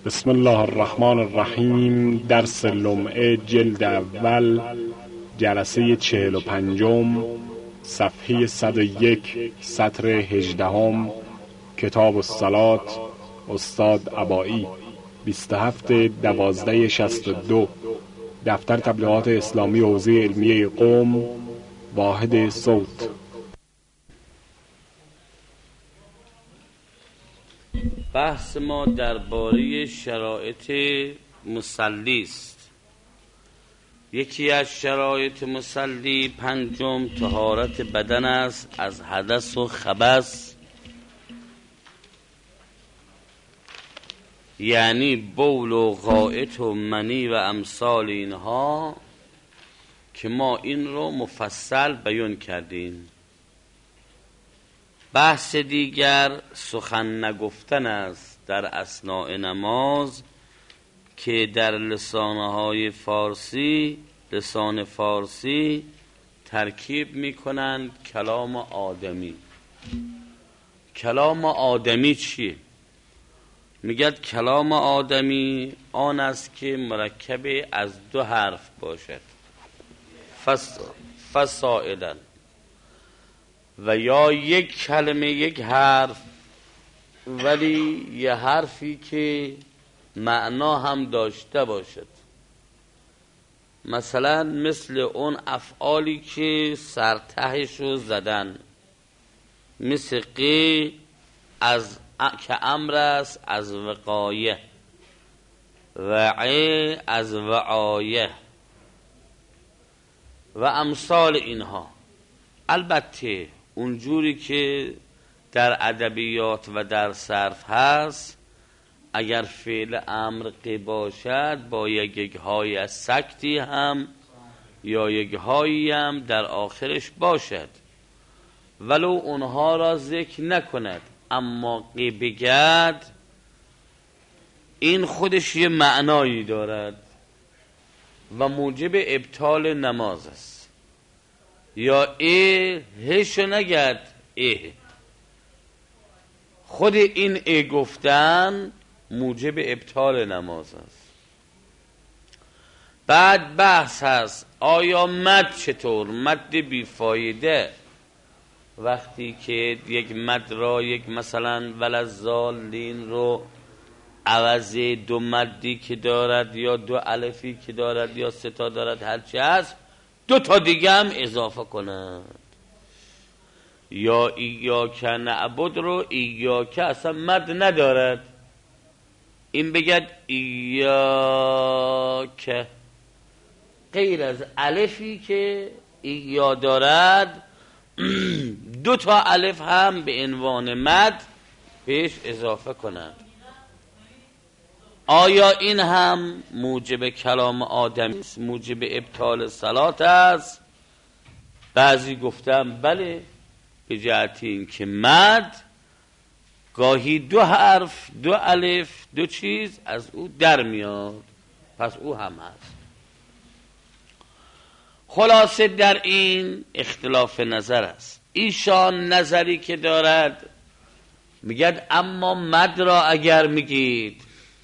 بسم الله الرحمن الرحیم. درس لمعه جلد اول جلسه 45 صفحه 101 سطر 18 کتاب الصلات استاد عبایی 27/12/62 دفتر تبلیغات اسلامی حوزه علمیه قم واحد صوت. بحث ما درباره شرایط مصلی است. یکی از شرایط مصلی پنجم طهارت بدن است از حدث و خبث، یعنی بول و غائط و منی و امثال اینها که ما این رو مفصل بیان کردیم. بحث دیگر سخن نگفتن است در اثناء نماز که در لسان فارسی ترکیب میکنند کلام آدمی. کلام آدمی چیه؟ میگد کلام آدمی آن است که مرکب از دو حرف باشد، فصاعدا، و یا یک کلمه یک حرف ولی یه حرفی که معنا هم داشته باشد. مثلا مثل اون افعالی که سرتهش رو زدن، مثل قی از که امر است از وقایه، وعی از وعایه و امثال اینها. البته اونجوری که در ادبیات و در صرف هست، اگر فعل امر قی باشد با یک های از سکتی هم یا یک هایی هم در آخرش باشد، ولو اونها را ذکر نکند، اما قی بگد این خودش یه معنایی دارد و موجب ابطال نماز است. یا هشو نگد خود این گفتن موجب ابطال نماز است. بعد بحث هست آیا مد چطور؟ مد بیفایده، وقتی که یک مد را یک مثلا وللضالین رو عوض دو مدی که دارد یا دو الفی که دارد یا سه تا دارد هرچی هست دو تا دیگه هم اضافه کنند. یا ایاک نعبد رو ایاک اصلا مد ندارد، این بگد ایاک، غیر از الفی که ایا دارد دو تا الف هم به عنوان مد بهش اضافه کنند. آیا این هم موجب کلام آدمی است، موجب ابطال صلات است؟ بعضی گفتم بله، به جهت این که مد گاهی دو حرف، دو الف، دو چیز از او در میاد، پس او هم هست. خلاصه در این اختلاف نظر است. ایشان نظری که دارد میگد اما مد را اگر میگید،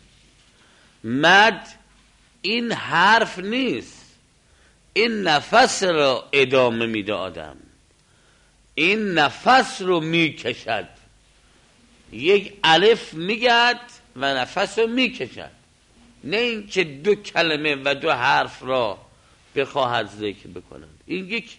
مد این حرف نیست، این نفس را ادامه میده آدم، این نفس رو میکشد، یک الف میگد و نفس رو میکشد، نه اینکه دو کلمه و دو حرف را بخواهد ذکر بکنند. این یک.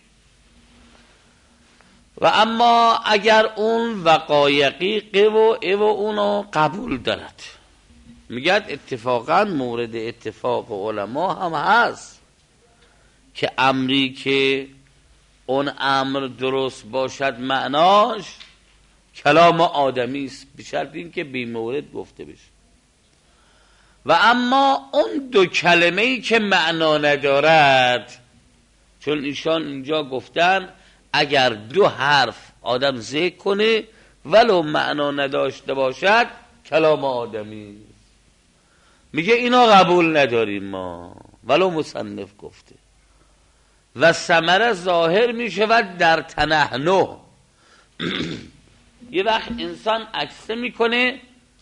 و اما اگر اون وقایقی قی و ای و اونو قبول دارد، میگد اتفاقا مورد اتفاق علما هم هست که امری که اون امر درست باشد معناش کلام آدمی است، به شرط این که بی مورد گفته بشه. و اما اون دو کلمه‌ای که معنا ندارد، چون ایشان اینجا گفتن اگر دو حرف آدم ذکر کنه ولو معنا نداشته باشد کلام آدمی، میگه اینا قبول نداریم ما ولو مصنف گفته. و ثمره ظاهر میشود در تنحنح. یه وقت انسان عکسه میکنه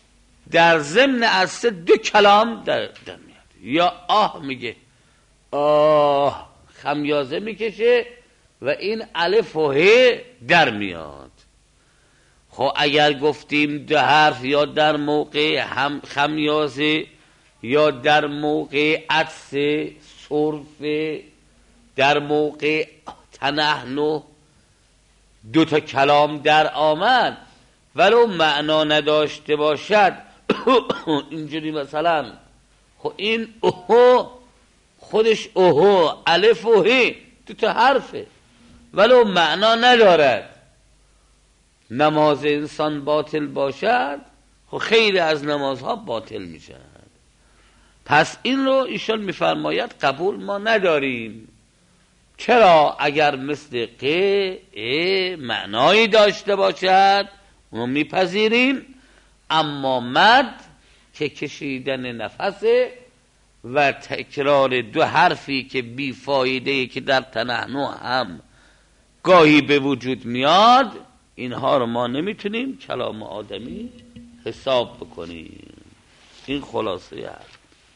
در ضمن از دو کلام در میاد. یا آه میگه، آه خمیازه میکشه و این الف و ه در میاد. خب اگر گفتیم دو حرف یا در موقع هم خمیازه یا در موقع عطس صرف در موقع تنحنو دو تا کلام در آمد ولو معنا نداشته باشد اینجوری مثلا خب این اوهو خودش اوهو الف و ه دو تا حرفه ولو معنا ندارد نماز انسان باطل باشد خب خیلی از نمازها باطل میشن. پس این رو ایشان میفرماید قبول ما نداریم. چرا؟ اگر مثل ق معنایی داشته باشد اونو میپذیریم، اما مد که کشیدن نفسه و تکرار دو حرفی که بی فایده که در تنحنو هم گاهی به وجود میاد، اینها رو ما نمیتونیم کلام آدمی حساب بکنیم. این خلاصه حرف.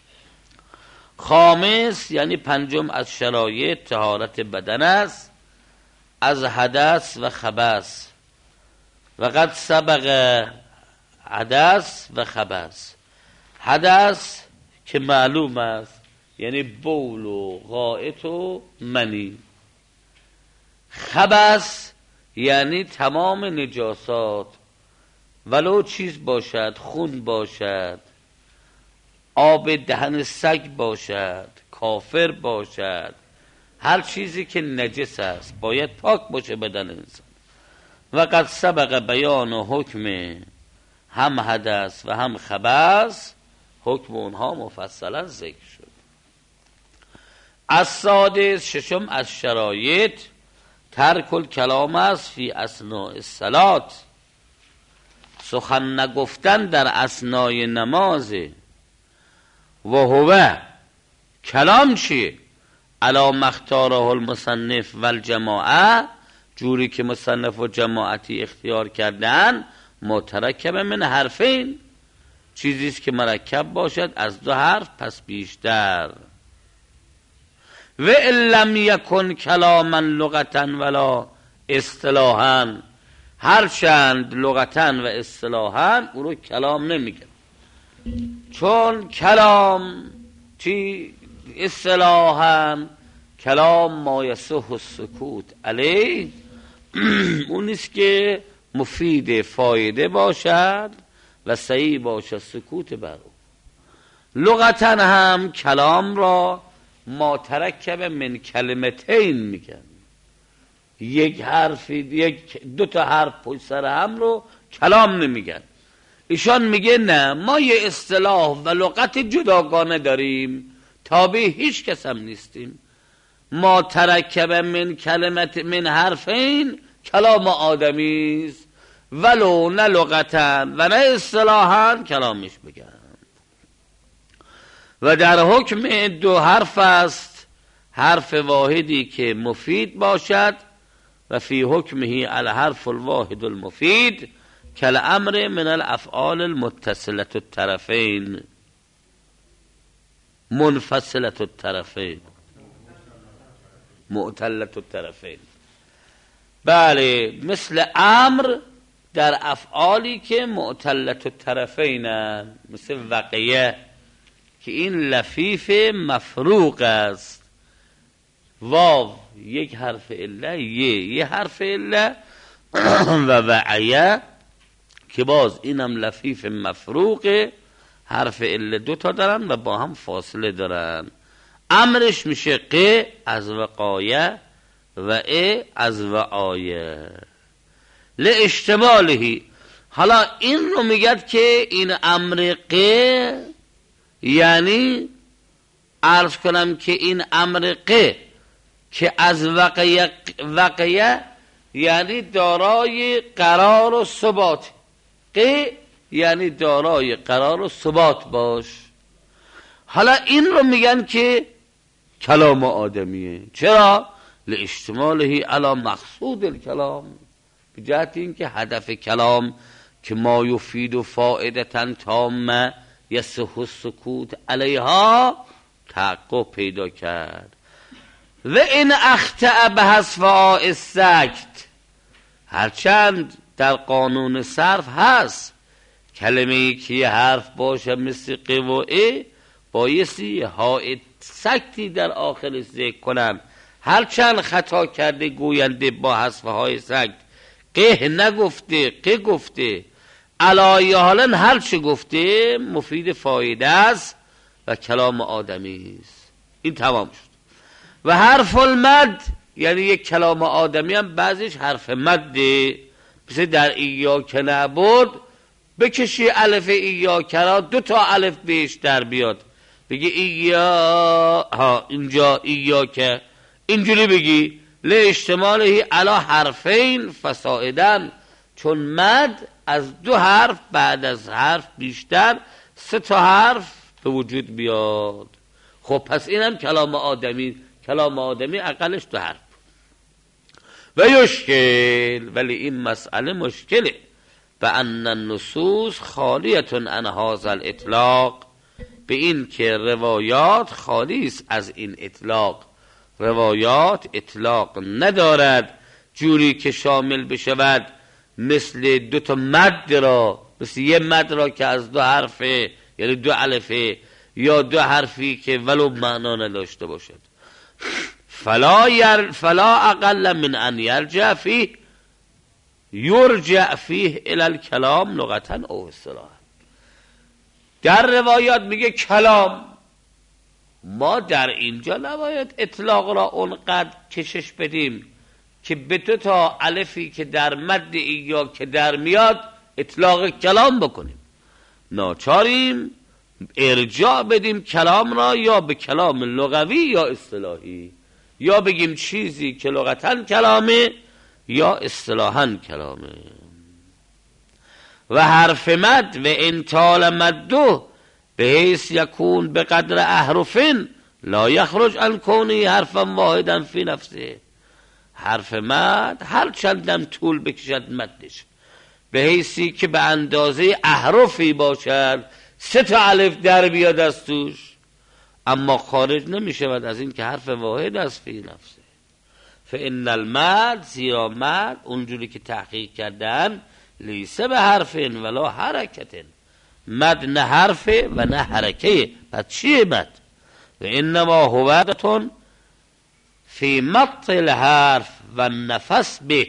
خامس یعنی پنجم از شرایط طهارت بدن است از حدث و خبث. و قد سبق حدث و خبث. حدث که معلوم است یعنی بول و غائط و منی. خبث یعنی تمام نجاسات، ولو چیز باشد، خون باشد، آب دهن سگ باشد، کافر باشد، هر چیزی که نجس است باید پاک باشه بدن انسان. و قد سبق بیان و حکم هم حدث و هم خبث، حکم اونها مفصلا ذکر شد. از سادس ششم از شرایط ترک الکلام است فی اثناء الصلاة، سخن نگفتن در اثنای نمازه. و هو کلام چیه؟ علی مختاره المصنف و الجماعه، جوری که مصنف و جماعتی اختیار کردن، مترکب من حرفین، چیزیست که مرکب باشد از دو حرف پس بیشتر. و ان لم یکن کلاما لغتا ولا اصطلاحا، هرچند لغتا و اصطلاحا او رو کلام نمیگن، چون کلام چی اصطلاحا کلام ما یصح السکوت علیه، اون نیست که مفید فایده باشد و صحیح باشد سکوت بر او. لغتا هم کلام را ما ترکب من کلمتین میگن، یک حرف دو تا حرف پشت سر هم رو کلام نمیگن. ایشان میگه نه، ما یه اصطلاح و لغت جداگانه داریم، تابع هیچ کس هم نیستیم. ما ترکب من کلمت من حرفین کلام آدمی است، ولو نه لغتا و نه اصطلاحا کلامش بگن. و در حکم دو حرف است، حرف واحدی که مفید باشد و فی حکمه الحرف الواحد المفید کالامر من الافعال المتصله الطرفین منفصله الطرفین معتله الطرفین. بله، مثل امر در افعالی که معتله الطرفین، مثل وقیه که این لفیف مفروق است، واو یک حرف عله، یه حرف عله، و وعیه که باز اینم لفیف مفروقه، حرف عله دو تا دارن و با هم فاصله دارن. امرش میشه ق از وقایه و ا از وعایه لاشتمالهی. حالا این رو میگد که این امر ق یعنی عرض کنم که این امر ق که از وقیه یعنی دارای قرار و ثبات، ق یعنی دارای قرار و ثبات باش. حالا این رو میگن که کلام آدمیه. چرا؟ لاشتماله علی مقصود الکلام، به جهت این که هدف کلام که ما یفید و فائدتن تامه یصح السکوت علیها تحقق پیدا کرد. و این اخطأ به حذف السکت، هرچند در قانون صرف هست کلمه ای که یه حرف باشه مثل قوائه بایستی های سکتی در آخرش ذکر کنن، هرچند خطا کرده گوینده با حذف های سکت قه نگفته قه گفته، علایه حالا هر چه گفته مفید فایده است و کلام آدمی است. این تمام شد. و حرف المد یعنی یک کلام آدمی هم بعضیش حرف مده، مثل در ایاک نعبد بکشی الف ایاک را 2 تا الف بیشتر بیاد، بگی اینجا ایاک، اینجوری بگی لاجتماعه علی حرفین فصاعدا، چون مد از 2 حرف بعد از حرف بیشتر 3 تا حرف به وجود بیاد. خب پس اینم کلام آدمی، کلام آدمی اقلش 2 حرف. و یشکل، ولی این مسئله مشکله، به ان النصوص خالیتون عن هذا الاطلاق، به این که روایات خالی است از این اطلاق. روایات اطلاق ندارد جوری که شامل بشود مثل 2 تا مد را، مثل یه مد را که از 2 حرفه یعنی 2 الفه یا 2 حرفی که ولو معنا نداشته باشد. فلا اقل من ان یرجع فیه الی الکلام لغتا او اصطلاحا. در روایات میگه کلام، ما در اینجا نباید اطلاق را اونقدر کشش بدیم که به 2 تا الفی که در مد یا که در میاد اطلاق کلام بکنیم. ناچاریم ارجاع بدیم کلام را یا به کلام لغوی یا اصطلاحی، یا بگیم چیزی که لغتاً کلامه یا اصطلاحاً کلامه. و حرف مد و انطال مدو به حیث یکون به قدر احرفین لا یخرج عن کونه حرفا واحدا فی نفسه. حرف مد هر چندم طول بکشد مدش به حیثی که به اندازه احرفی باشد 3 تا الف در بیاد از توش، اما خارج نمی شود از این که حرف واحد است فی نفسه. فان المد، زیرا مد اونجوری که تحقیق کردن لیسه به حرفین ولا حرکتن، مد نه حرفه و نه حرکه. پس چیه مد؟ و انما هوادتون فی مط الحرف و نفس به،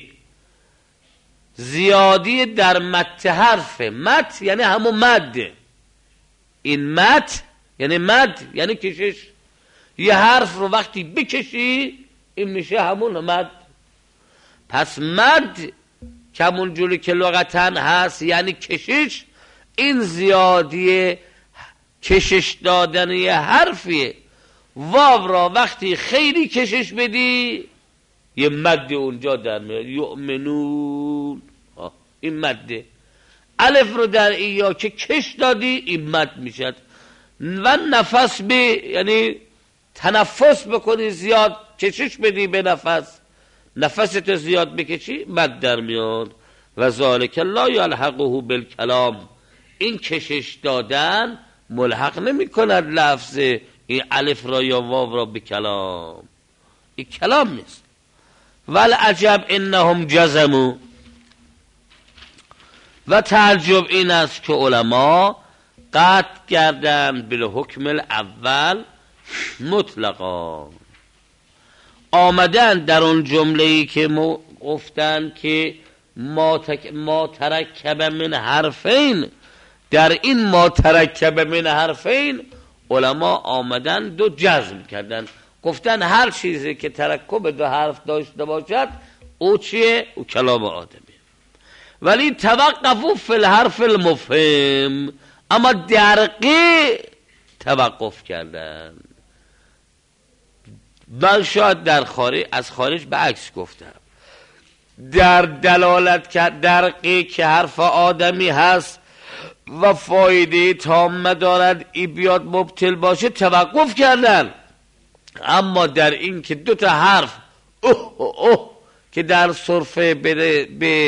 زیادی در مت حرف. مت یعنی همون مد، این مت یعنی مد یعنی کشش. یه حرف رو وقتی بکشی این میشه همون مد. پس مد که همون جوری که لغتاً هست یعنی کشش، این زیادی کشش دادن یه حرفیه. واو را وقتی خیلی کشش بدی یه مد اونجا در میاد، یؤمنون، این مده. الف رو در ایا که کش دادی این مد میشد. و نفس به یعنی تنفس بکنی، زیاد کشش بدی به نفس، نفست زیاد بکشی مد در میاد. و ذالک لا یلحقه بالکلام، این کشش دادن ملحق نمی کند لفظ این الف را یا واو را به کلام، این کلام نیست. والعجب انهم جزموا، و تعجب این است که علما قطع کردند بالحکم الاول مطلقا. آمدن در اون جمله‌ای که گفتن که ما ترکب من حرفین، در این ما ترکب من حرفین علما آمدن 2 جزم کردن، گفتن هر چیزی که ترکب 2 حرف داشته باشد او چیه؟ او کلام آدمی. ولی توقفوا فی الحرف المفهم، اما درقی توقف کردن. من شاید در خارج از خارج به عکس گفتم، در دلالت کرد درقی که حرف آدمی هست و فایده تامه دارد ای بیاد مبتل باشه توقف کردن. اما در این که 2 تا حرف اوه که در صرفه به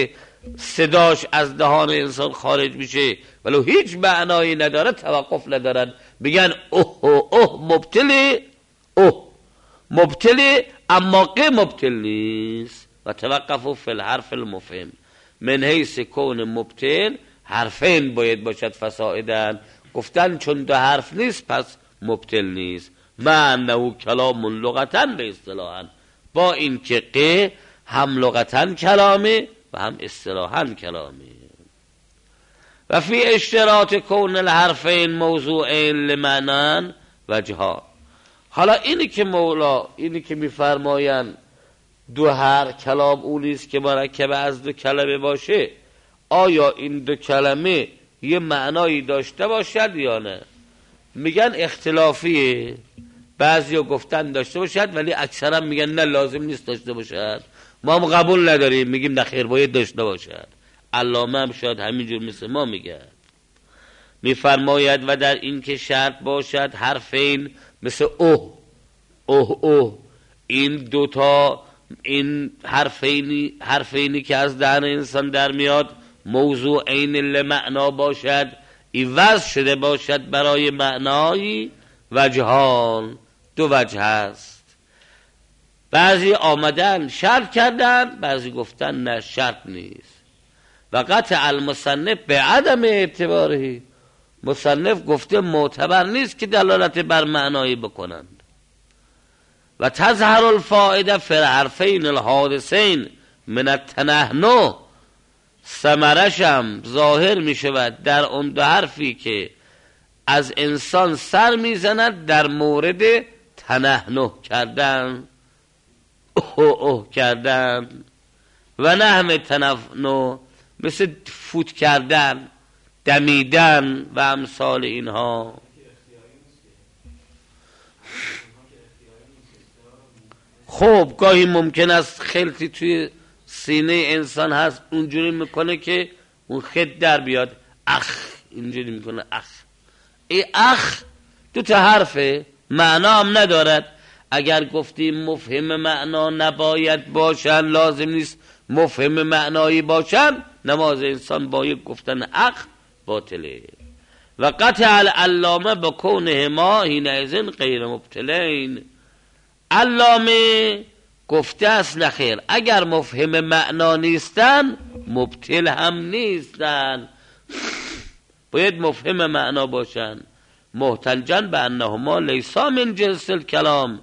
صداش از دهان انسان خارج میشه ولو هیچ معنایی نداره توقف ندارن، بگن اوه اوه اوه مبتله، اوه مبتله، اما قه مبتل نیست. و توقفوا فی الحرف المفهم من حیث کون مبتل حرفین باید باشد فسائدن، گفتن چون دو حرف نیست پس مبتل نیست. معنی کلام لغتا به اصطلاحا، با این که قه هم لغتا کلامه و هم اصطلاحا کلامه. و فی اشتراط کون الحرفین موضوعین لمعنان وجهان. حالا اینی که مولا اینی که میفرماین دو هر کلام اونیست که مرکب از دو کلمه باشه، آیا این دو کلمه یه معنایی داشته باشد یا نه؟ میگن اختلافیه، بعضیا گفتن داشته باشد ولی اکثرا میگن نه لازم نیست داشته باشد، ما هم قبول نداریم، میگیم نه خیر باید داشته باشد. علامه هم شاید همینجور مثل ما میگه، میفرماید و در این که شرط باشد حرفین مثل اوه اوه اوه، این دوتا این حرفینی که از دهن انسان در میاد موضوع عین لمعنا باشد، این وضع شده باشد برای معنایی وجهان، دو وجه هست. بعضی آمدن شرط کردن، بعضی گفتن نه شرط نیست. و قطع المصنف به عدم اعتباره، مصنف گفته معتبر نیست که دلالت بر معنایی بکنند. و تظهر الفائده فی الحرفین الحادثین من التنحنح، ثمرشم ظاهر می شود در اون دو حرفی که از انسان سر می زند در مورد تنحنح کردن، اوه کردن، و نحو تنحنح مثل فوت کردن، دمیدن و امثال اینها. خب گاهی ممکن است خلطی توی سینه انسان هست اونجوری میکنه که اون خط در بیاد، اخ اینجوری میکنه اخ. ای اخ دو تا حرفه، معنا هم ندارد. اگر گفتیم مفهم معنا نباید باشن، لازم نیست مفهم معنایی باشن، نماز انسان با یک گفتن اخ باطله. و قطع العلامه با کونهما حینئذ غیر مبتلین، علامه گفته است نخیر اگر مفهم معنا نیستن مبتل هم نیستن، باید مفهم معنا باشن. محتجاً به انهما لیسا من جنس الکلام،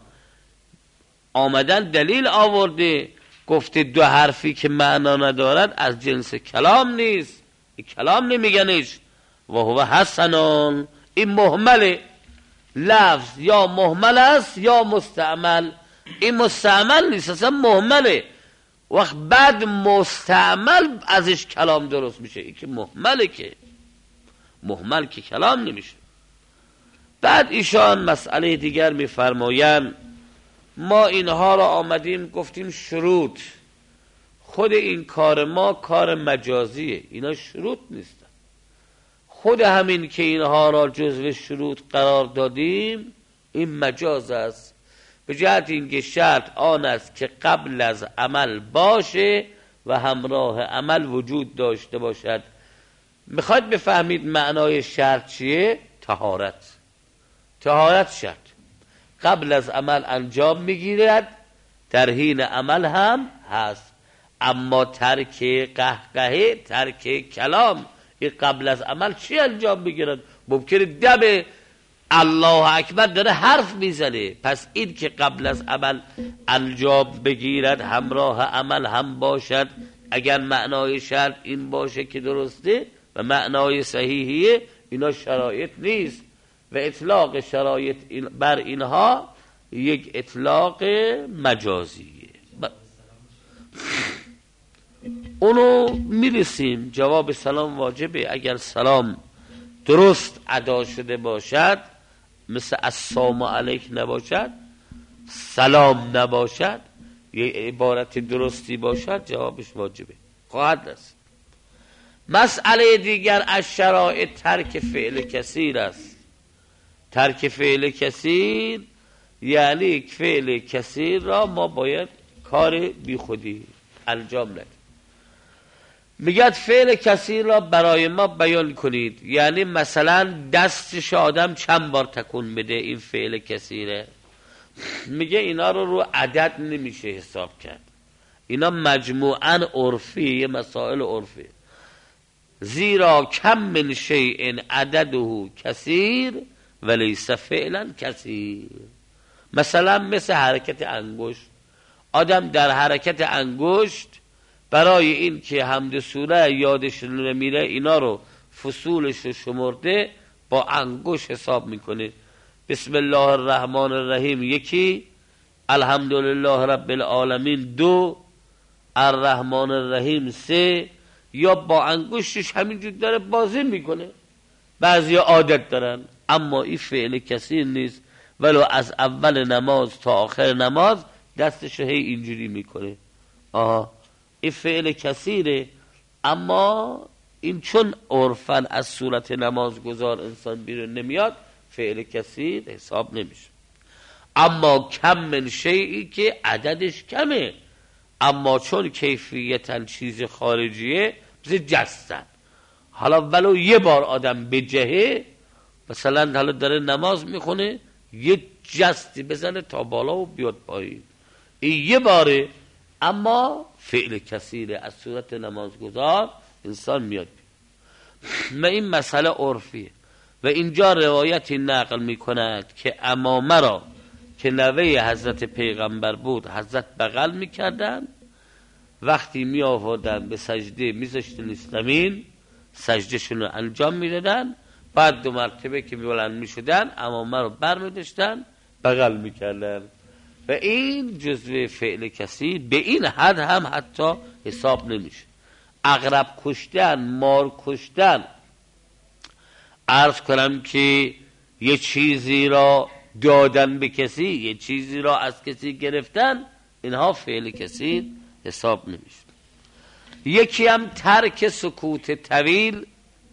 آمدن دلیل آورده گفته دو حرفی که معنا ندارد از جنس کلام نیست، این کلام نمیگنش. و هو حسنان، این مهمله، لفظ یا مهمل است یا مستعمل، این مستعمل نیست اصلا مهمله. وقت بعد مستعمل ازش کلام درست میشه، این که مهمله، که مهمل که کلام نمیشه. بعد ایشان مسئله دیگر میفرمایند ما اینها را آمدیم گفتیم شروط، خود این کار ما کار مجازیه، اینا شروط نیستن. خود همین که اینها را جزو شروط قرار دادیم این مجاز است، به جهت اینکه شرط آن است که قبل از عمل باشه و همراه عمل وجود داشته باشد. میخواید بفهمید معنای شرط چیه؟ طهارت. طهارت شرط قبل از عمل انجام میگیرد، در حین عمل هم هست. اما ترک قهقهه، ترک کلام، این قبل از عمل چی انجام میگیرد؟ ممکنه دم الله اکبر داره حرف میزنه، پس این که قبل از عمل انجام بگیرد همراه عمل هم باشد، اگر معنای شرط این باشه که درسته و معنای صحیحیه، اینا شرایط نیست. و اطلاق شرایط بر اینها یک اطلاق مجازیه. اونو میرسیم. جواب سلام واجبه. اگر سلام درست ادا شده باشد، مثل السلام علیک نباشد، سلام نباشد، یه عبارت درستی باشد، جوابش واجبه، خواهد است. مسئله دیگر از شرایط ترک فعل کثیر است. ترک فعل کثیر یعنی فعل کثیر را ما باید کار بی خودی انجام ندیم. میگه فعل کثیر را برای ما بیان کنید. یعنی مثلا دستش آدم چند بار تکون بده، این فعل کثیره. میگه اینا رو عدد نمیشه حساب کرد، اینا مجموعاً عرفی، مسائل عرفی. زیرا کم من شیء عدده کثیر ولیس فعلا کثیر. مثلا مثل حرکت انگشت، آدم در حرکت انگشت برای این که حمد سوره یادش نمیره اینا رو فصولش رو شمرده، با انگشت حساب میکنه. بسم الله الرحمن الرحیم یکی، الحمدلله رب العالمین دو، الرحمن الرحیم سه، یا با انگشتش همینجور داره بازی میکنه. بعضی عادت دارن، اما این فعل کثیر نیست، ولو از اول نماز تا آخر نماز دستش هی اینجوری میکنه. این فعل کثیره، اما این چون عرفاً از صورت نمازگزار انسان بیرون نمیاد، فعل کثیر حساب نمیشه. اما کم من شیئی که عددش کمه، اما چون کیفیتاً چیز خارجیه، مثل جستن. حالا ولو یه بار آدم بجهه، مثلا حالا داره نماز میخونه یه جستی بزنه تا بالا و بیاد پایین، این یه باره، اما فعل کثیره، از صورت نمازگزار انسان میاد. و این مسئله عرفیه. و اینجا روایتی نقل میکند که امامه را که نوه حضرت پیغمبر بود حضرت بغل میکردن، وقتی می آوردن به سجده میذاشتن زمین، سجدهشون رو انجام میدادن، بعد دو مرتبه که بلند میشدن امامه رو بر میداشتن بغل میکردن. و این جزء فعل کثیر به این حد هم حتی حساب نمیشه. عقرب کشتن، مار کشتن، عرض کنم که یه چیزی را دادن به کسی، یه چیزی را از کسی گرفتن، اینها فعل کثیر حساب نمیشه. یکی هم ترک سکوت طویل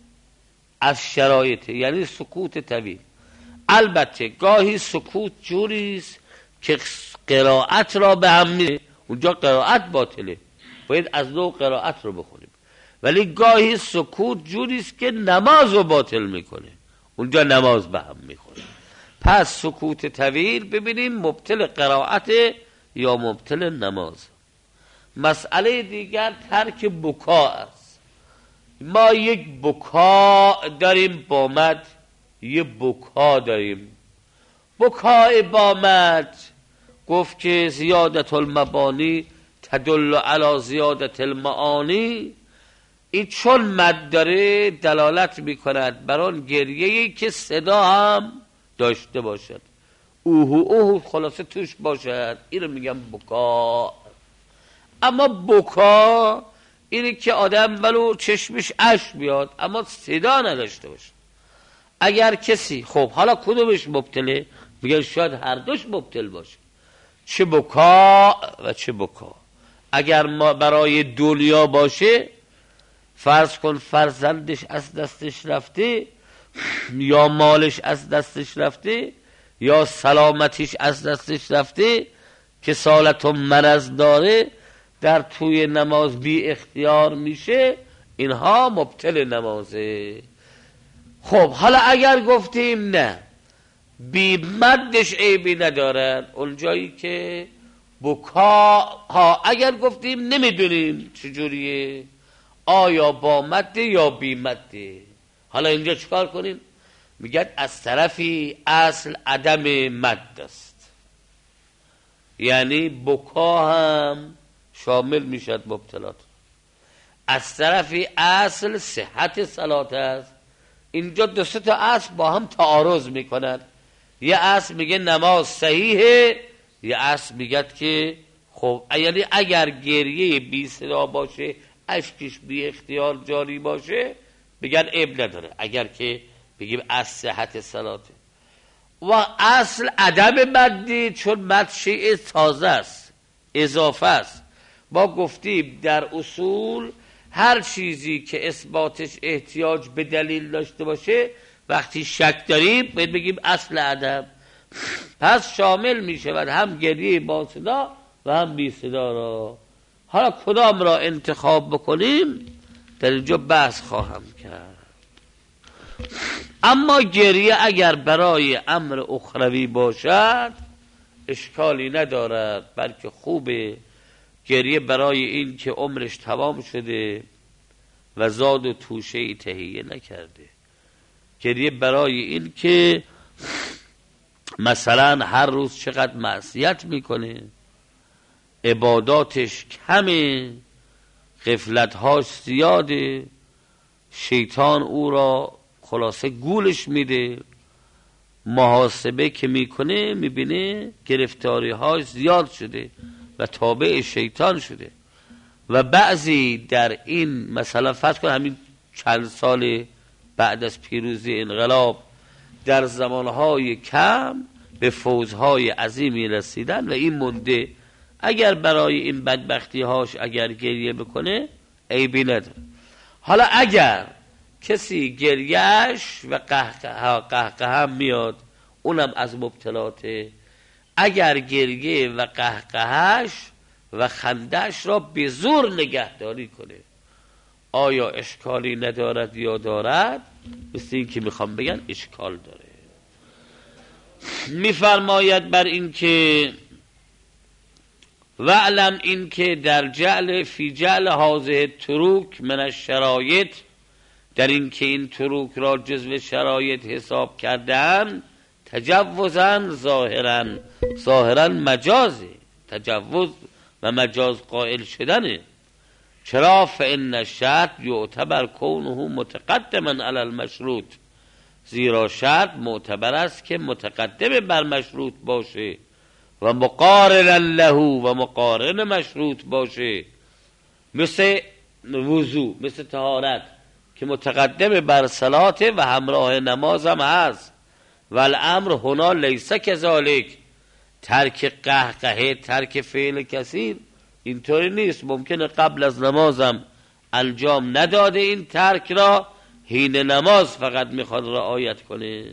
از شرایط، یعنی سکوت طویل. البته گاهی سکوت جوریست که قرائت را به هم میره، اونجا قرائت باطله، باید از نوع قرائت رو بخونیم. ولی گاهی سکوت جوریست که نماز رو باطل میکنه، اونجا نماز به هم میخوره. پس سکوت طویل ببینیم مبطل قرائت یا مبطل نماز. مسئله دیگر ترک بکا است. ما یک بکا داریم با مد، یک بکا داریم. بکای با مد گفت که زیادت المبانی تدل علی زیادت المعانی. این چون مد داره دلالت میکند بر آن گریه‌ای که صدا هم داشته باشد، اوه خلاصه توش باشد، این رو میگم بکا. اما بکا اینه که آدم ولو چشمش اشک بیاد اما صدا نداشته باشه. اگر کسی، خب حالا کدومش مبتله؟ میگن شاید هر دوش مبتل باشه، چه بکا و چه بکا. اگر ما برای دنیا باشه، فرض کن فرزندش از دستش رفته، یا مالش از دستش رفته، یا سلامتیش از دستش رفته، که سالت و مرض داره، در توی نماز بی اختیار میشه، اینها مبتل نمازه. خب حالا اگر گفتیم نه، بی مدش عیبی ندارد، اونجایی که بکا ها، اگر گفتیم نمیدونیم چجوریه، آیا با مده یا بی مده، حالا اینجا چکار کنیم؟ میگه از طرفی اصل عدم مد است، یعنی بکا هم شامل میشد مبتلات. از طرفی اصل صحت صلات است. اینجا دو سه تا اصل با هم تعارض میکنند. یه اصل میگه نماز صحیحه، یه اصل میگه که خب یعنی اگر گریه بی صدا باشه، اشکش بی اختیار جاری باشه، بگن عیب نداره، اگر که بگیم از صحت صلاته. و اصل عدم مدی، چون مد شیء تازه است، اضافه است. ما گفتیم در اصول هر چیزی که اثباتش احتیاج به دلیل داشته باشه، وقتی شک داریم باید بگیم اصل عدم. پس شامل می شود هم گریه با صدا و هم بی صدا را. حالا کدام را انتخاب بکنیم؟ در اینجا بحث خواهم کرد. اما گریه اگر برای امر اخروی باشد اشکالی ندارد، بلکه خوبه. گریه برای این که عمرش تمام شده و زاد و توشه ای تهیه نکرده، گریه برای این که مثلا هر روز چقدر معصیت میکنه، عباداتش کمه، غفلتهاش زیاده، شیطان او را خلاصه گولش میده، محاسبه که میکنه میبینه گرفتاریهاش زیاد شده و تابع شیطان شده. و بعضی در این مثلا فرض کن همین چند سال بعد از پیروزی انقلاب در زمانهای کم به فوزهای عظیمی رسیدن و این مونده، اگر برای این بدبختیهاش اگر گریه بکنه عیبی نداره. حالا اگر کسی گریهش و قهقه هم میاد، اونم از مبتلاته، اگر گریه و قهقهش و خندش را به زور نگهداری کنه آیا اشکالی ندارد یا دارد؟ مثل این که میخوام بگن اشکال داره. میفرماید بر این که وعلم این که در جعل فی جعل هذه تروک من الشرایط، در این که این تروک را جزو شرایط حساب کردن، تجوزن ظاهرا مجازه، تجوز و مجاز قائل شدنه. چرا؟ فإن الشرط یعتبر کونه متقدما علی المشروط، زیرا شرط معتبر است که متقدم بر مشروط باشه و مقارنا له و مقارن مشروط باشه، مثل وضو، مثل طهارت که متقدم بر صلات و همراه نماز هم هست. و الامر هنا لیس کذالک، ترک قهقهه، ترک فعل کثیر اینطوری نیست. ممکنه قبل از نمازم انجام نداده این ترک را، حین نماز فقط میخواد رعایت کنه.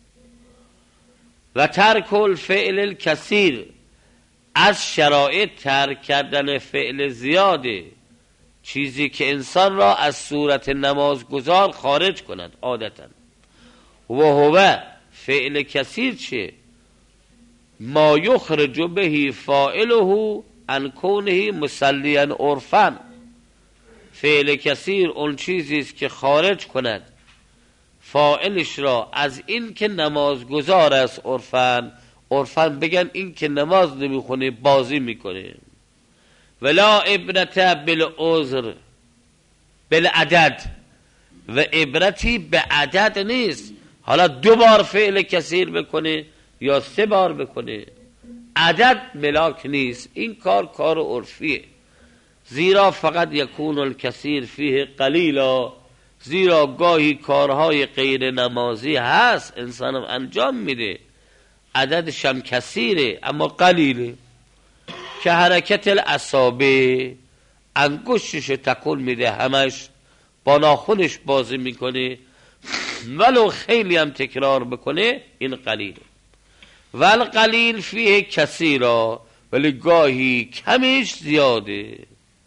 و ترک الفعل الکثیر، از شرایط ترک کردن فعل زیاده، چیزی که انسان را از صورت نماز گذار خارج کند عادتا. و هو فعل کثیر چه؟ ما یخرج به فاعله عن کونه مصلیا عرفا، فعل کثیر اون چیزی است که خارج کند فاعلش را از این که نماز گذار است. عرفا بگن این که نماز نمیخونه بازی میکنه. ولا عبرت بالعذر بالعدد، و عبرتی به عدد نیست، حالا 2 بار فعل کثیر بکنه یا 3 بار بکنه، عدد ملاک نیست، این کار عرفیه. زیرا فقط یکون الکثیر فیه قلیلا، زیرا گاهی کارهای غیر نمازی هست انسانم انجام میده، عددش هم کثیره اما قلیله، که حرکت الاصابع، انگشتش تکون میده، همش با ناخنش بازی میکنه، ولو خیلی هم تکرار بکنه این قلیله. والقلیل فیه کثیرا، ولی گاهی کمش زیاده.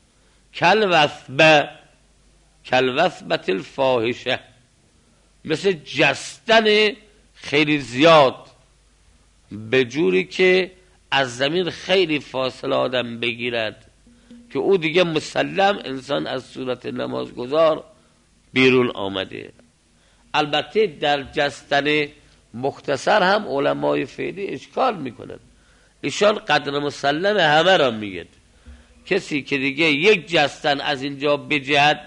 کالوثبت الفاحشه، مثل جستن خیلی زیاد، به جوری که از زمین خیلی فاصله آدم بگیرد که او دیگه مسلم انسان از صورت نمازگزار بیرون آمده. البته در جستن مختصر هم علمای فعلی اشکال میکنند، ایشان قدر مسلم همه را میگه. کسی که دیگه یک جستن از اینجا به جهت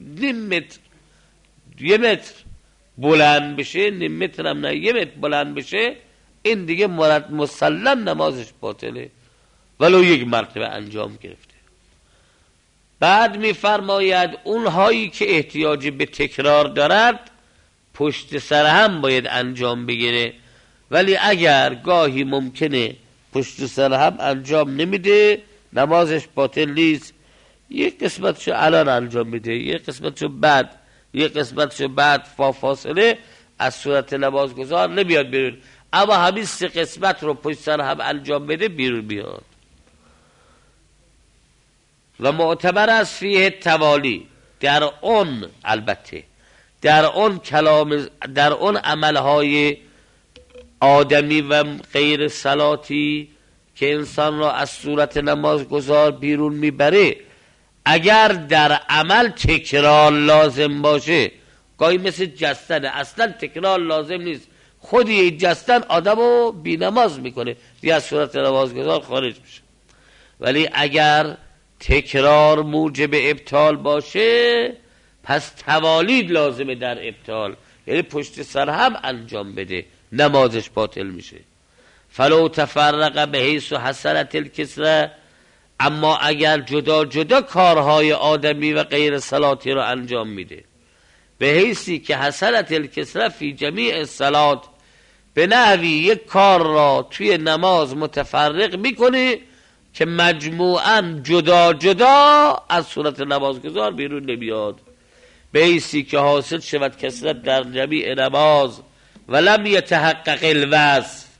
1 متر بلند بشه، 1 متر هم نه 1 متر بلند بشه، این دیگه مسلم نمازش باطله ولو 1 مرتبه انجام گرفته. بعد میفرماید اونهایی که احتیاج به تکرار دارد پشت سر هم باید انجام بگیره، ولی اگر گاهی ممکنه پشت سر هم انجام نمیده نمازش باطل نیست. یک قسمتشو الان انجام میده، یک قسمتشو بعد، یک قسمتشو بعد، فاصله از صورت نمازگزار نمیاد بیرون، اما همین 3 قسمت رو پشت سر هم انجام بده بیرون بیاد. و معتبر است فیه توالی، در اون البته در اون کلام، در اون عملهای آدمی و غیر صلاتی که انسان را از صورت نمازگزار بیرون میبره، اگر در عمل تکرار لازم باشه، گاهی مثل جستن، اصلا تکرار لازم نیست، خودی جستن آدمو بی نماز میکنه، دیگه از صورت نمازگزار خارج میشه. ولی اگر تکرار موجب ابطال باشه، پس توالید لازمه در ابطال، یعنی پشت سر هم انجام بده، نمازش باطل میشه. فلو تفرق به حیث حسنت الکسره، اما اگر جدا جدا کارهای آدمی و غیر صلاتی رو انجام میده، به حیثی که حسنت الکسره فی جمیع الصلات، به نحوی یک کار را توی نماز متفرق میکنه که مجموعاً جدا جدا از صورت نمازگزار بیرون نمیاد، به حیثی که حاصل شود کسرت در جمیع نماز ولم یتحقق الوصف.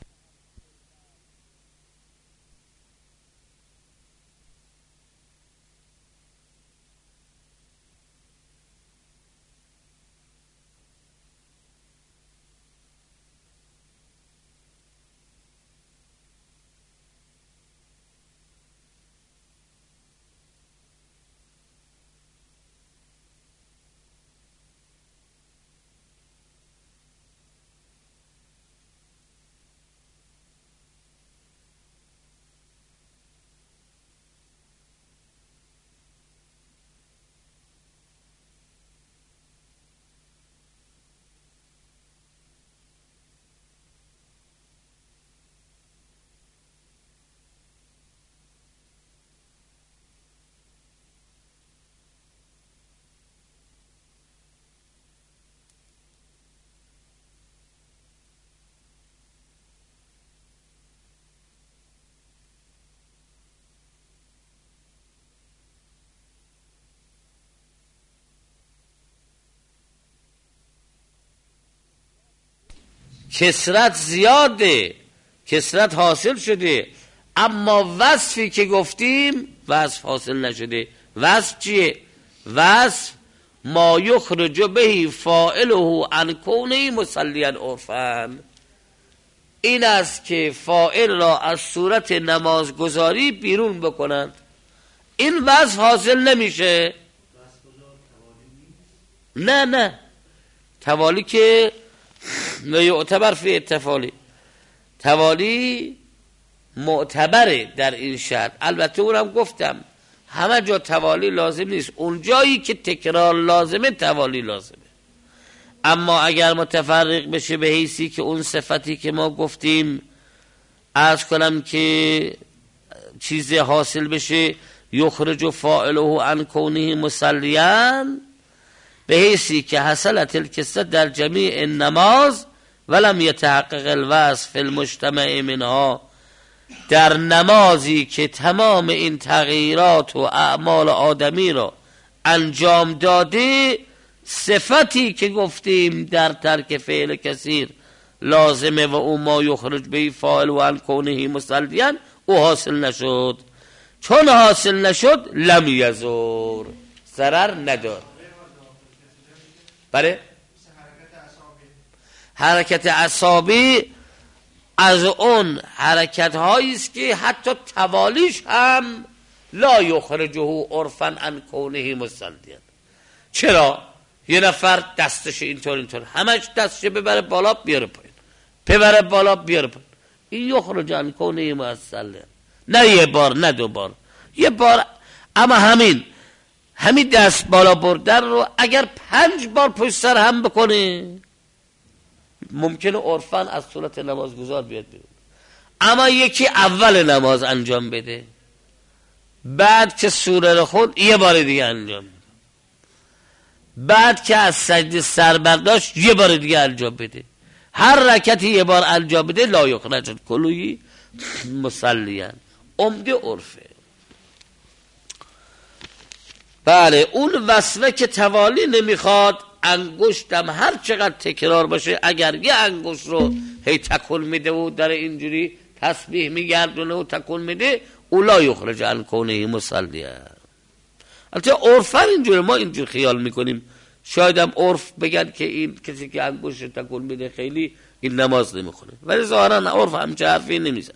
کسرت زیاده، کسرت حاصل شده، اما وصفی که گفتیم وصف حاصل نشده. وصف چیه؟ وصف ما یخرج به فاعله عن کونه مصلیا عرفا، این است که فاعل را از صورت نمازگزاری بیرون بکنند. این وصف حاصل نمیشه. نه توالی که یعتبر فی اتفالی، توالی معتبره در این شرط. البته اونم گفتم همه جا توالی لازم نیست، اون جایی که تکرار لازمه توالی لازمه. اما اگر متفرق بشه به حیثی که اون صفتی که ما گفتیم، عرض کنم که چیز حاصل بشه، یخرج فاعله عن کونه مصلیا، به حیثی که حصلت الکسرت در جمیع النماز ولم یتحقق الوصف فی المجتمع منها، در نمازی که تمام این تغییرات و اعمال آدمی را انجام داده، صفتی که گفتیم در ترک فعل کثیر لازمه و او ما یخرج به فاعل و عن کونه مصلیا، او حاصل نشد. چون حاصل نشد لم یزور، ضرر ندار. بله، حرکت اعصابی از اون حرکت هایی است که حتی توالیش هم لا یخرجه عرفا عن کونه مصلیا. چرا؟ یه نفر دستش اینطور همش دستش ببره بالا بیاره پایین، ببره بالا بیاره پایین، این یخرج عن کونه مصلیا. نه یه بار، نه دو بار، یه بار. اما همین دست بالا بردن رو اگر 5 بار پشت سر هم بکنه، ممکنه عرفاً از صورت نمازگزار بیاد بیرون. اما یکی اول نماز انجام بده، بعد که سوره رو خود یه بار دیگه انجام بده، بعد که از سجده سر برداشت یه بار دیگه انجام بده، هر رکعتی یه بار انجام بده، لا یخرج کلوی مصلیا. عمده عرفه. بله، اون وصفه که توالی نمیخواد، انگشتم هر چقدر تکرار باشه، اگر یه انگشت رو هی تکون میده و در اینجوری تسبیح میگردونه و تکون میده، او لا یخرج عن کونه مصلیا. البته عرفا اینجوره، ما اینجور خیال میکنیم، شاید هم عرف بگن که این کسی که انگشت تکون میده خیلی این نماز نمیخونه، ولی ظاهرا عرف همچه حرفی نمیزن.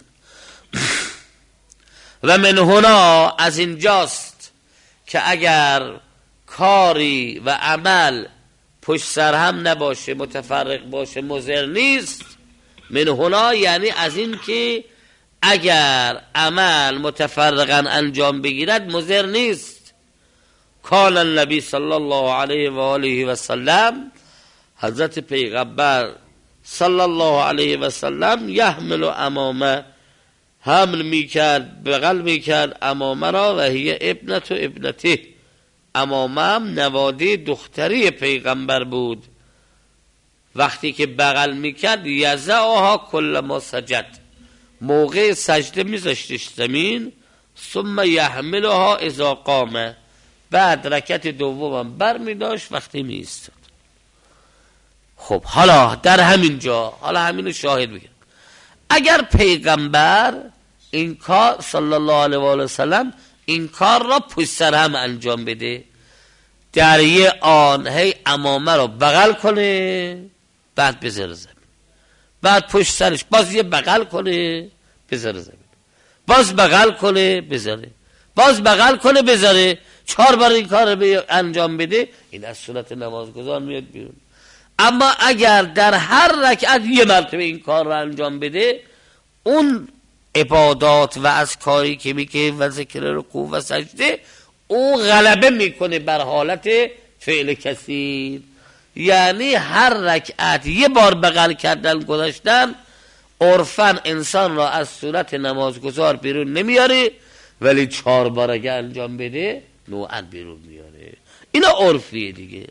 و من هنا، از اینجاست که اگر کاری و عمل پشت سر هم نباشه، متفرق باشه، مضر نیست. من هنا یعنی از این که اگر عمل متفرقا انجام بگیرد مضر نیست. کان النبی صلی الله علیه و آله و سلم، حضرت پیغمبر صلی الله علیه و سلم، یحمل امامه، حمل میکرد، بغل میکرد امامه را، و هی ابنت و ابنته، امامه هم نواده دختری پیغمبر بود. وقتی که بغل میکرد، یزعها کل ما سجد، موقع سجده میذاشتش زمین، ثم یحملها اذا قامه، بعد رکعت دومم بر میداشت وقتی میایستاد. خب حالا در همین جا، حالا همینو شاهد بگم، اگر پیغمبر این کار صلی الله علیه و آله و سلم این کار را پشت سر هم انجام بده، در یه آن هی عمامه را بغل کنه، بعد بذاره زمین، بعد پشت سرش باز یه بغل کنه بذاره زمین، باز بغل کنه بذاره، باز بغل کنه بذاره، 4 بار این کار رو انجام بده، این از سنت نمازگزار میاد بیرون. اما اگر در هر رکعت یه مرتبه این کار رو انجام بده، اون عبادات و از کاری که میگه و ذکر رکوع و سجده، او غلبه میکنه بر حالت فعل کثیر. یعنی هر رکعت یه بار بغل کردن گذاشتن، عرفاً انسان را از صورت نمازگزار بیرون نمیاره، ولی 4 بار اگه انجام بده نوعاً بیرون میاره. اینا عرفیه دیگه.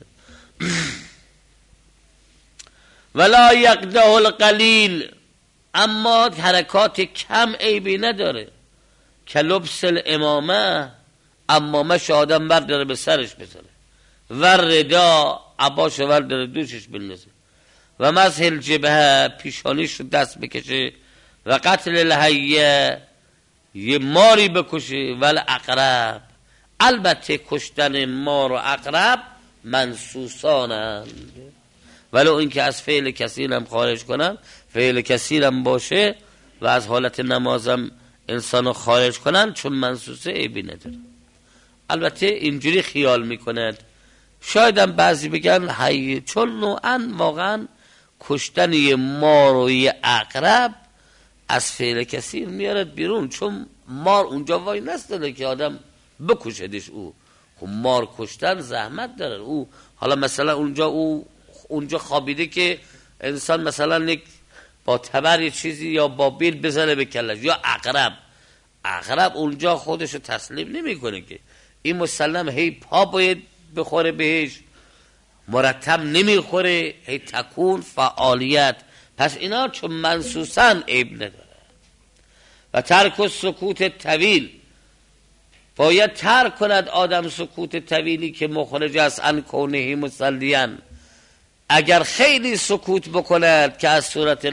ولا یقدح القلیل، اما حرکات کم عیبی نداره، که لبس الامامه، امامش آدم برداره به سرش بزنه، و ردا، عباش برداره دوشش بندازه، و مسح الجبهه، پیشانیش رو دست بکشه، و قتل الحیه، یه ماری بکشه، و الاقرب، البته کشتن مار و اقرب منسوسانند، ولو اینکه از فعل کثیر هم خارج کنن، فعل کثیر هم باشه و از حالت نمازم انسانو خارج کنن، چون منسوسه عیبی نداره. البته اینجوری خیال میکنند، شاید هم بعضی بگن حی، چون نوعاً واقعا کشتن یه مار و یه عقرب از فعل کثیر میارد بیرون، چون مار اونجا وای نستده که آدم بکشدش. او مار کشتن زحمت داره. او حالا مثلا اونجا خوابیده که انسان مثلا با تبر یه چیزی یا با بیل بزنه به کلش، یا عقرب اونجا خودشو تسلیم نمیکنه که این مسلم هی پا باید بخوره بهش، مرتب نمیخوره، هی تکون فعالیت. پس اینا چون منسوسن عیب نداره. و ترک سکوت طویل، باید ترک کند آدم سکوت طویلی که مخرج است عن کونه مصلیان. اگر خیلی سکوت بکند که از صورت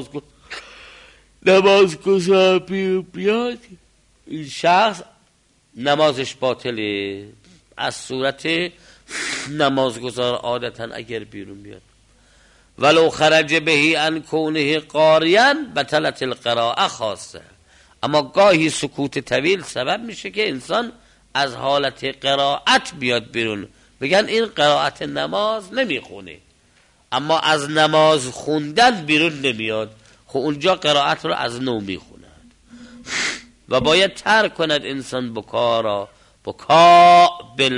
نمازگزار بیاد، این شخص نمازش باطله. از صورت نمازگزار عادتا اگر بیرون بیاد، ولو خرج بهی عن کونه قاریا بطلت القراءه خاصه. اما گاهی سکوت طویل سبب میشه که انسان از حالت قرائت بیاد بیرون، بگن این قرائت نماز نمیخونه، اما از نماز خوندن بیرون نمیاد، خب اونجا قرائت رو از نو میخوند. و باید ترک کند انسان بکا را. بکا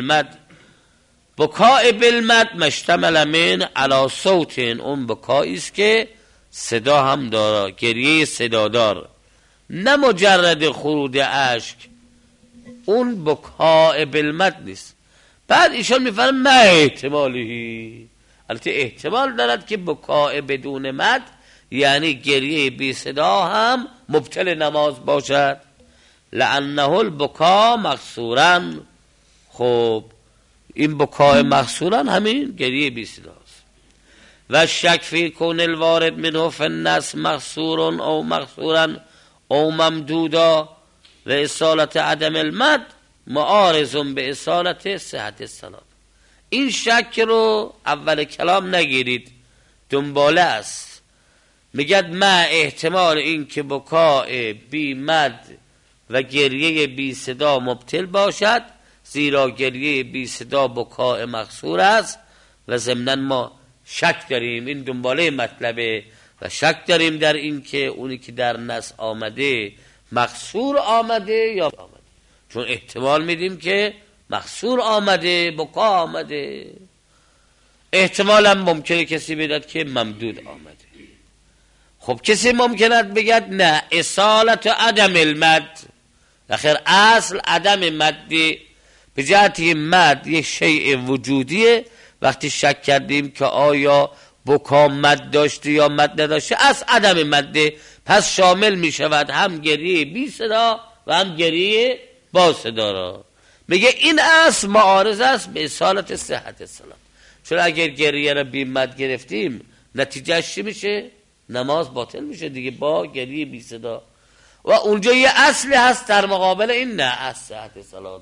بالمد مشتمل من علی صوت، اون بکایی است که صدا هم داره، گریه صدادار، نه مجرد خروج اشک. اون بکا بالمد نیست. بعد ایشان میفرماید ما احتمالی، البته احتمال دارد که بکا بدون مد یعنی گریه بی صدا هم مبطل نماز باشد، لانه البکا مقصورا. خب این بکای مقصورا همین گریه بی صداست. و شک فی کون الوارد منه فی النص مقصور او مقصورا او ممدودا و اصالت عدم المد معارض به اصالت صحت الصلاة. این شک رو اول کلام نگیرید، دنباله است. میگد ما احتمال این که بکاء بی مد و گریه بی صدا مبطل باشد، زیرا گریه بی صدا بکاء مقصور است و ضمناً ما شک داریم، این دنباله مطلبه، و شک داریم در این که اونی که در نص آمده مقصور آمده یا آمده، چون احتمال میدیم که مقصور آمده، بکا آمده. احتمال هم ممکنه کسی بداد که ممدود آمده. خب کسی ممکنه بگد نه، اصالت و عدم المد، آخر اصل عدم مد، به جهتی مد یک شیء وجودیه. وقتی شک کردیم که آیا بکا مد داشته یا مد نداشته، از عدم مده، پس شامل می شود هم گریه بی صدا و هم گریه با صدا را. میگه این اصل معارض است به اصالت صحت الصلاة، چون اگر گریه را بی مد گرفتیم نتیجهش چی میشه؟ نماز باطل میشه دیگه با گریه بی صدا. و اونجا یه اصلی هست در مقابل این، نه از صحت الصلاة،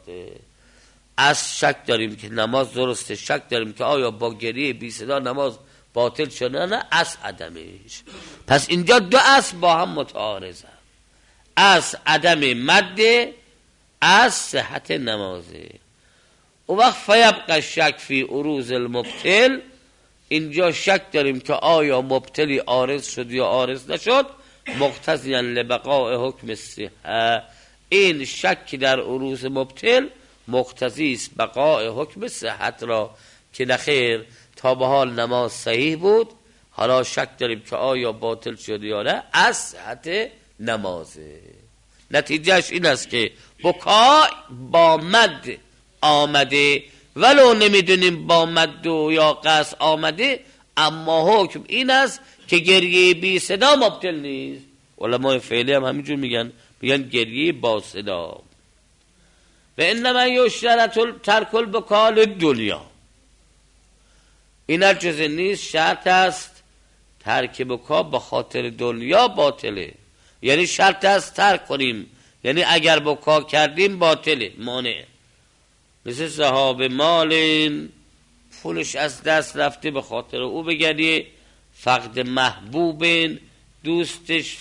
از شک داریم که نماز درسته، شک داریم که آیا با گریه بی صدا نماز باطل شده، نه از عدمش. پس اینجا دو اصل با هم متعارضه، از عدم مد، از صحت نمازه. و وقت فیبقى شک فی عروض المبطل، اینجا شک داریم که آیا مبطلی عارض شد یا عارض نشد، مقتضیا لبقاء حکم الصحه. این شک در عروض مبطل مقتضی است بقاء حکم صحت را، که نخیر تا به حال نماز صحیح بود، حالا شک داریم که آیا باطل شد یا نه، از صحت نمازه. نتیجهش این است که بکا با مد آمده، ولو نمیدونیم با مد و یا قصد آمده، اما حکم این است که گریه بی صدا مبطل نیست. علمای فعلی هم همینجور میگن گریه با صدا. و انما یشترط ترک البکا للدنیا، این هر چیزی نیست، شرط است ترک بکا به خاطر دنیا باطله. یعنی شرط است ترک کنیم، یعنی اگر بکا کردیم باطله، مانع. مثل ذهاب مال، پولش از دست رفته به خاطر او بگریه، فقد محبوب، دوستش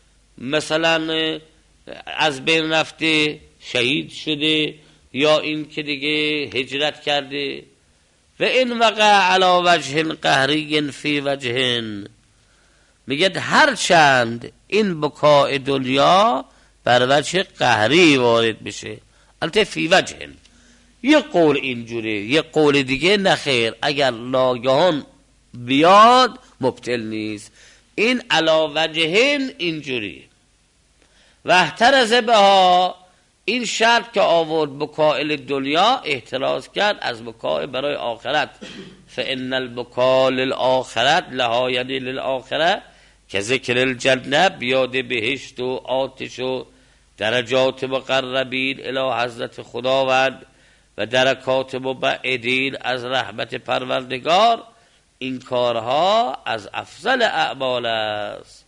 مثلا از بین رفته، شهید شده، یا این که دیگه هجرت کرده. و این وقع علی وجه قهری فی وجه، میگه هر چند این بکاء دنیا بر وجه قهری وارد بشه، البته فی وجه، یه قول اینجوره، یه قول دیگه نخیر، اگر ناگهان بیاد مبطل نیست. این علی وجه اینجوری. و احترز بها، این شرط که آورد بکاء دنیا، احتراز کرد از بکاء برای آخرت. فان البکاء للآخرت لها، یعنی للآخرت، که ذکر الجنه، بیاد بهشت و آتش و درجات مقربین الی حضرت خداوند و درکات مبعدین از رحمت پروردگار، این کارها از افضل اعمال است.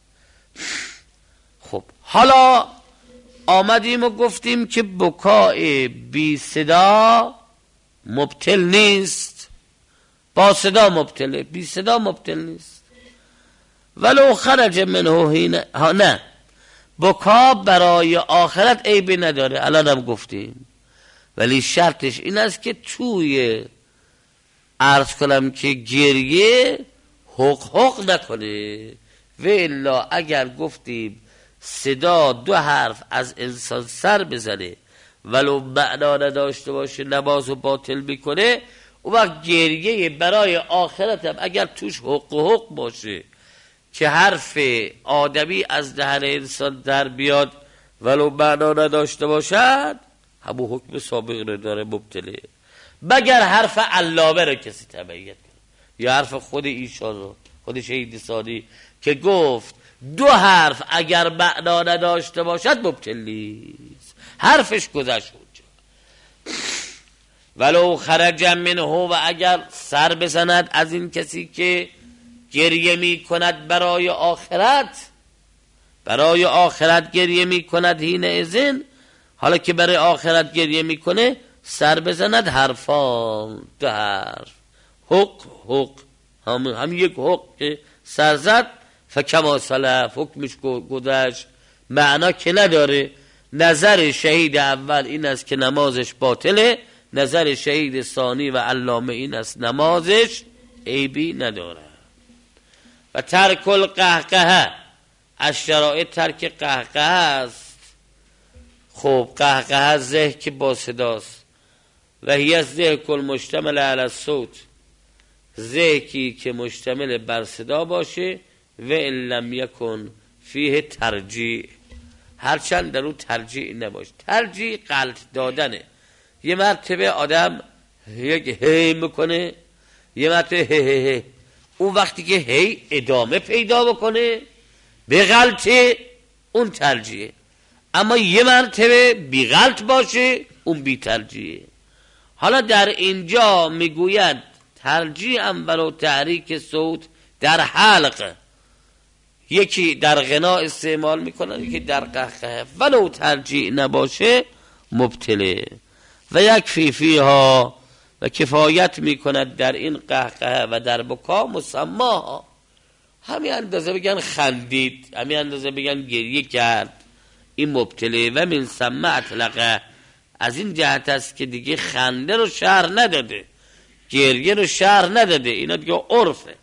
خب حالا آمدیم و گفتیم که بکاء بی صدا مبطل نیست، با صدا مبطله، بی صدا مبطل نیست. ولو خرج منه نه، بکا برای آخرت عیبی نداره، الان هم گفتیم، ولی شرطش این است که توی عرض کنم که گریه حق نکنه. و الا اگر گفتیم صدا دو حرف از انسان سر بزنه ولو معنا نداشته باشه، نمازو باطل میکنه، و وقت گریه برای آخرت هم اگر توش حق باشه که حرف آدمی از دهن انسان در بیاد ولو معنا نداشته باشد، همون حکم سابق رو داره، مبتله. مگر حرف علامه رو کسی تبعیت کنه، یا حرف خود ایشان رو، خود شهید ثانی که گفت دو حرف اگر معنا نداشته باشد مبطل نیست، حرفش گذشت اونجا. ولو خرج منه، و اگر سر بزند از این کسی که گریه می کند برای آخرت، برای آخرت گریه می کند، هین ازن حالا که برای آخرت گریه میکنه سر بزند حرفان، دو حرف، حق هم یک حق که سر زد فکما سلف، حکمش گذشت، معنا که نداره. نظر شهید اول این است که نمازش باطله، نظر شهید ثانی و علامه این است نمازش عیبی نداره. و ترک القهقه، از شرایط ترک قهقه است. خب قهقه زه که با صداست، و هی از زه کل مشتمل علی الصوت، زهکی که مشتمل بر صدا باشه، و ان لم یکن فیه ترجیع، هرچند در اون ترجیع نباشه. ترجیع غلط دادنه. یه مرتبه آدم یک هی میکنه، یه مرتبه هی اون وقتی که هی ادامه پیدا بکنه به غلطه اون ترجیعه، اما یه مرتبه بی غلط باشه اون بی ترجیعه. حالا در اینجا میگوید ترجیع ولو تحریک صوت در حلق، یکی در غنا استعمال میکنن، یکی در قهقه، ولو ترجیع نباشه مبتله. و یکفی فیها، و کفایت میکند در این قهقه و در بکا مسماها، همین اندازه بگن خندید، همین اندازه بگن گریه کرد، این مبتله. و من ثم اطلقه، از این جهت است که دیگه خنده رو شرح نداده، گریه رو شرح نداده، اینا دیگه عرفه.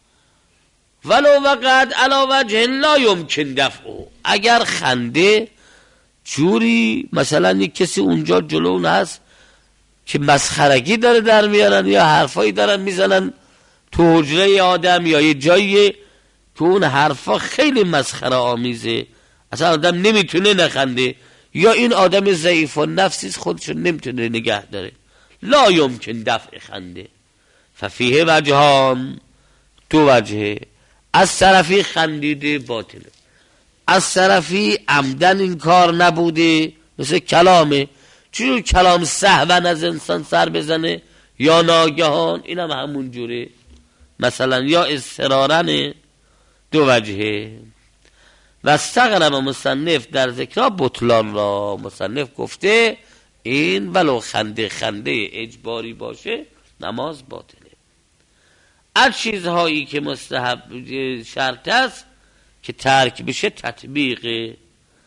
ولو وقعت علی وجه لا یمکن دفعه، اگر خنده جوری مثلا یک کسی اونجا جلو هست که مسخرگی داره در میارن یا حرفایی دارن میزنن تو حجره آدم یا یه جایی که اون حرفا خیلی مسخره آمیزه، اصلا آدم نمیتونه نخنده، یا این آدم ضعیف و نفسی خودشو نمیتونه نگه داره، لا یمکن دفع خنده. ففیه وجهان، دو وجهه، از طرفی خندیده باطله، از طرفی عمدن این کار نبوده، مثل کلامه، چون کلام سهون از انسان سر بزنه یا ناگهان، اینم همون جوره، مثلا یا اضطرارنه، دو وجهه. و استغرب مصنف در ذکر بطلان را، مصنف گفته این ولو خنده اجباری باشه نماز باطله. از چیزهایی که مستحب شرط است که ترک بشه تطبیقه.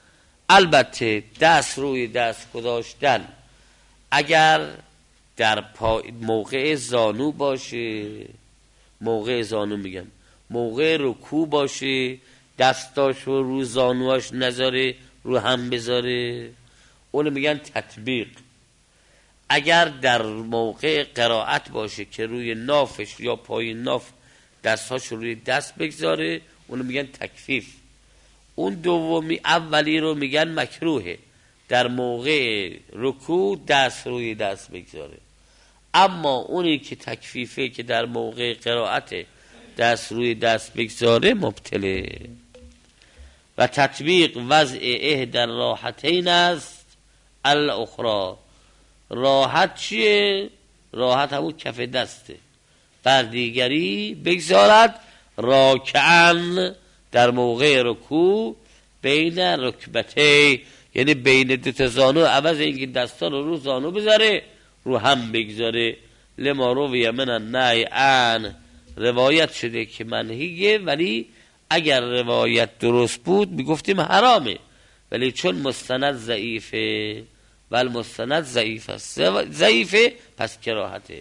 البته دست روی دست گذاشتن اگر در موقع زانو باشه، موقع زانو میگم موقع رکوع باشه، دستاشو رو زانواش نذاره، رو هم بذاره، اونو میگن تطبیق. اگر در موقع قرائت باشه که روی نافش یا پای ناف دستاشو روی دست بگذاره، اونو میگن تکفیف. اون دومی اولی رو میگن مکروهه، در موقع رکوع دست روی دست بگذاره. اما اونی که تکفیفه که در موقع قرائت دست روی دست بگذاره مبتله. و تطبیق وضع احدی الراحتین است الاخری. راحت چیه؟ راحت همون کف دسته، بر دیگری بگذارد، راکعن در موقع رکوع، بین رکبته، یعنی بین دو تا زانو، عوض اینکه دستا رو زانو بذاره رو هم بگذاره. لما روی من النهی عن، روایت شده که منهیه، ولی اگر روایت درست بود میگفتیم حرامه، ولی چون مستند ضعیفه و المستند ضعیف است، ضعیفه پس کراهته.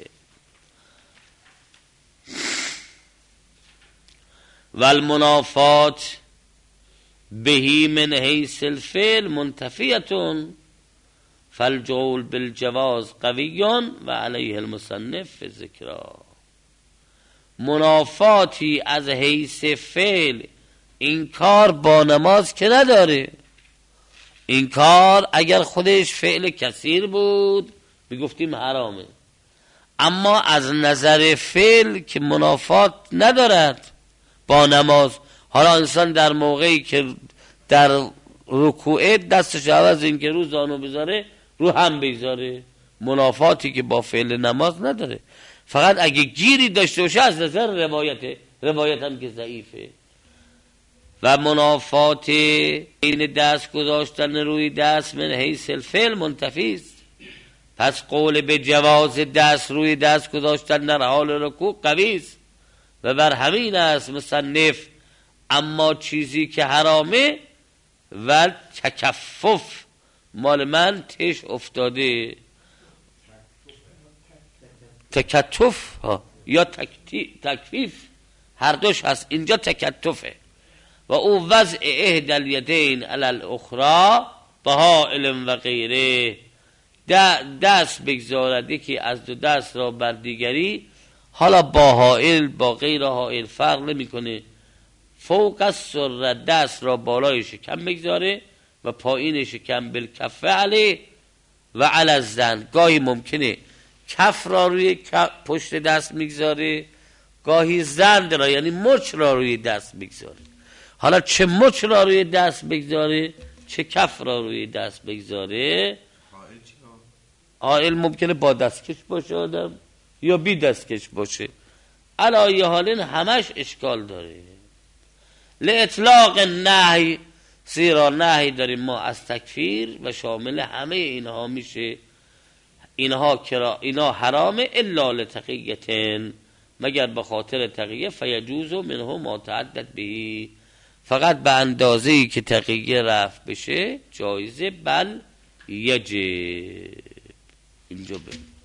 و المنافات بهی من حیث الفعل منتفیتون، فالجول بالجواز قویون و علیه المصنف فی ذکرها. منافاتی از حیث فعل این کار با نماز که نداره. این کار اگر خودش فعل کثیر بود میگفتیم حرامه، اما از نظر فعل که منافات ندارد با نماز. حالا انسان در موقعی که در رکوع دستش عوض این که رو زانو بذاره رو هم بذاره، منافاتی که با فعل نماز نداره. فقط اگه گیری داشته باشه از نظر روایت هم که ضعیفه. و و منافات این دست گذاشتن روی دست من حیث الفعل منتفیست. پس قول به جواز دست روی دست گذاشتن در حال رکوع قویست و بر همین است مصنف اما چیزی که حرامه و تکفف. مال من تش افتاده تکتف یا تکفیف، هر دوش هست، اینجا تکتفه. و او وضع احد الیدین علی الاخرى بهائل و غیره، دست بگذارد که از دو دست را بر دیگری، حالا با حائل با غیر حائل فرق نمیکنه. فوق السره دست را بالای شکم بگذاره و پایین شکم بالکفه علی و علی الزن. گاهی ممکنه کف را روی پشت دست میگذاره، گاهی زند را یعنی مچ را روی دست میگذاره. حالا چه مچ را روی دست بگذاره چه کف را روی دست بگذاره. حائل ممکنه با دستکش باشه آدم یا بی دستکش باشه، علی حالین همش اشکال داره. لاطلاق نهی، زیرا نهی داریم ما از تکفیر و شامل همه اینها میشه. اینها حرامه الا لتقیتن، مگر به خاطر تقیه، فیجوز منه ما تعدد به، فقط به اندازه‌ای که تقیه رفع بشه جایزه، بل یجب. اینجا